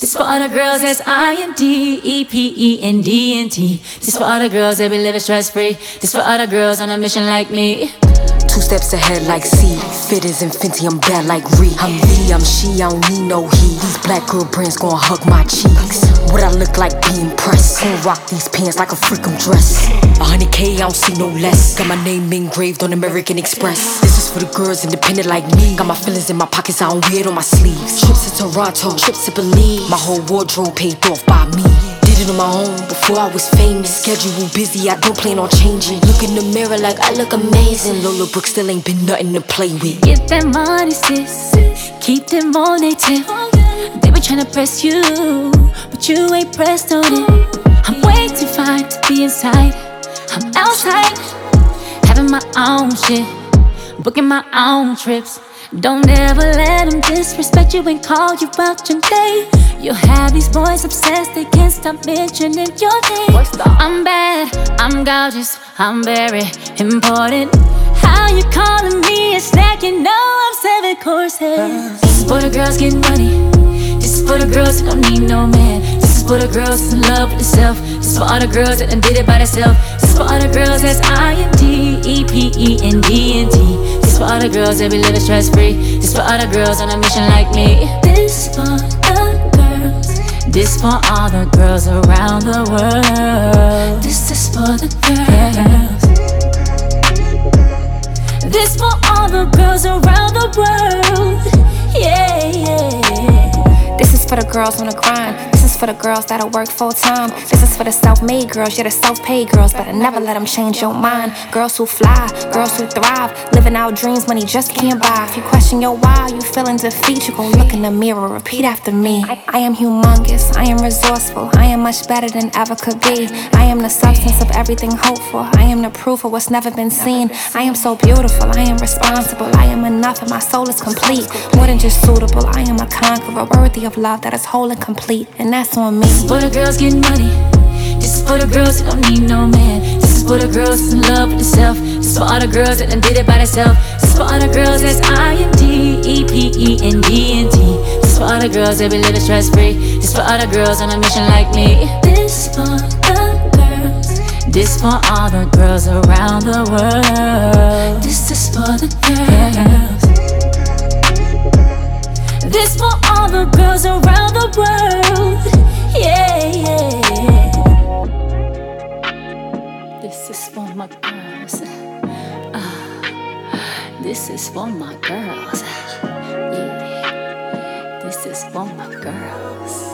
This for all the girls that's INDEPENDENT. This for all the girls that be living stress free. This for all the girls on a mission like me. Two steps ahead like C. Fit as Infinity, I'm bad like Ree. I'm V, I'm she, I don't need no he. These black girl brands gon' hug my cheeks. What I look like, be impressed. Gon' rock these pants like a freakum dress. 100K, I don't see no less. Got my name engraved on American Express. This is for the girls independent like me. Got my feelings in my pockets, I don't wear it on my sleeves. Trips to Toronto, trips to Belize. My whole wardrobe paid off by me. Did it on my own before I was famous. Schedule busy, I don't plan on changing. Look in the mirror like I look amazing. Lola Brooke still ain't been nothing to play with. Get that money, sis. Keep them on they tip. They been tryna press you, but you ain't pressed on it. I'm way too fine to be inside. I'm outside, having my own shit, booking my own trips. Don't ever let them disrespect you and call you out your name. You'll have these boys obsessed, they can't stop mentioning your name. I'm bad, I'm gorgeous, I'm very important. How you calling me a snack? You know I'm 7 courses. This is for the girls getting money. This is for the girls that don't need no man. This is for the girls that's in love with themselves. This is for all the girls that done did it by themselves. This is for all the girls that's INDEPENDENT. This is for all the girls that be living stress free. This is for all the girls on a mission like me. This for the girls. This for all the girls around the world. This is for the girls. This for all the girls around the world. Yeah, yeah. This is for the girls on the grind. This is for the girls that'll work full time. This is for the self-made girls, yeah, the self-paid girls. Better never let them change your mind. Girls who fly, girls who thrive, living out dreams money just can't buy. If you question your why, you feeling defeat, you gon' look in the mirror, repeat after me. I am humongous, I am resourceful, I am much better than ever could be. I am the substance of everything hoped for. I am the proof of what's never been seen. I am so beautiful, I am responsible, I am enough and my soul is complete. More than just suitable, I am a conqueror, worthy of love that is whole and complete, and that's on me. This is for the girls getting money. This is for the girls that don't need no man. This is for the girls that's in love with themselves. This is for all the girls that done did it by themselves. This is for all the girls that's INDEPENDENT. This is for all the girls that be living stress free. This is for all the girls on a mission like me. This for the girls. This for all the girls around the world. This is for the girls. This for all the girls around the world. Yeah, yeah. This is for my girls. This is for my girls. Yeah. This is for my girls.